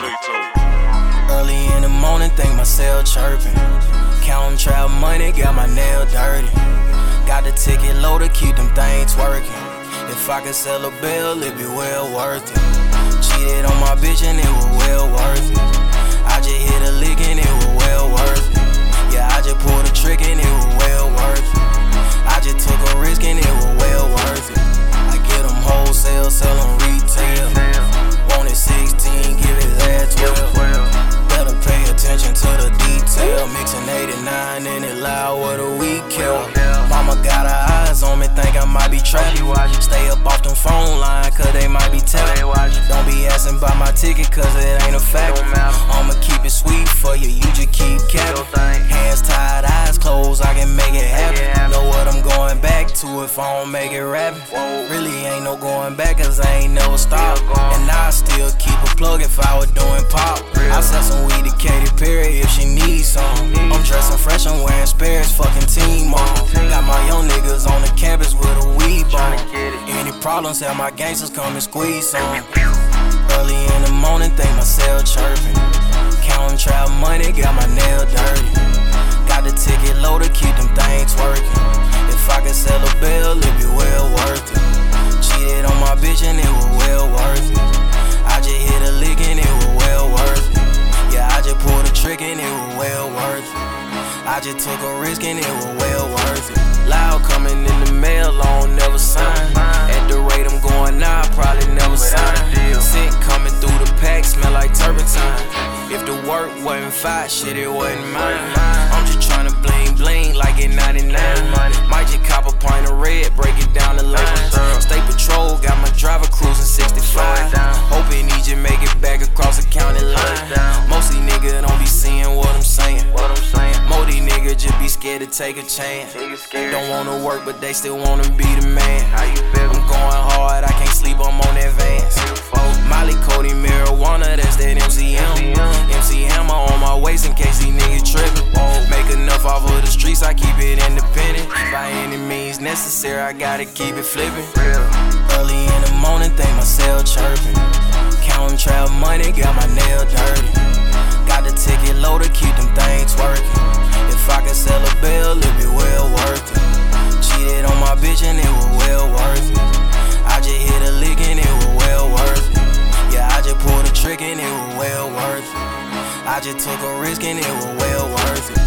Early in the morning, think my cell chirping. Counting trap money, got my nail dirty. Got the ticket loaded, keep them things working. If I could sell a bill, it'd be well worth it. Cheated on my bitch and it was well worth it. I just hit a lick and it was well worth it. Yeah, I just pulled a trick and it was well worth it. I just took a risk and it was well worth it. I get them wholesale, sell them retail. Wanted 16, give his ass 12. Better pay attention to the detail. Mixing 89 in it loud with a weak kill. Mama got her eyes on me, think I might be trapped. Stay up off them phone line, cause they might be tapped. Don't be asking about my ticket, cause it ain't a fact. I'ma keep it sweet for you, you just keep capping. Hands tied, eyes closed, I can make it happen. Know what I'm going back to if I don't make it rapping. Really ain't no going back, cause I ain't never stopped. And I still keep a plug if I was doing pop. I sell some weed to Katy Perry if she needs some. I'm dressing fresh, I'm wearing spares, fucking team on. Got my young niggas on the campus with a weed bomb. Any problems, have my gangsters come and squeeze some. Early in the morning, think my cell chirping. Counting trap money, got my nail dirty. Got the ticket loaded, keep them things working. If I could sell a bill, it'd be well worth it. Cheated on my bitch and it was well worth it. I just hit a lick and it was well worth it. Yeah, I just pulled a trick and it was well worth it. I just took a risk and it was well worth it. Loud coming in the mail, I don't never sign. At the rate I'm going now, I probably never sign. Scent coming through the pack, smell like turpentine. If the work wasn't fire, shit, it wasn't mine. I'm just tryna bling bling like in 99. Might just cop a pint of red, break it down the lines. State Patrol, got my driver cruising 65. Hoping he just make it back across the county line. Mostly niggas don't be seeing what I'm saying. Most these niggas just be scared to take a chance. Don't wanna work, but they still wanna be the man. I'm going hard, I can't sleep, I'm on advance. Molly, Cody, marijuana, that's that MCM. MC Hammer on my waist in case these niggas trippin'. Make enough off of the streets, I keep it independent. By any means necessary, I gotta keep it flippin'. Early in the morning, think my cell chirping. Counting trap money, got my nail dirty. Got the ticket loaded, keep them things working. If I could sell a bill, it'd be well worth it. Cheated on my bitch and it was well worth it. I just hit a lick and it was well worth it. Yeah, I just pulled a trick and it was well worth it. I just took a risk and it was well worth it.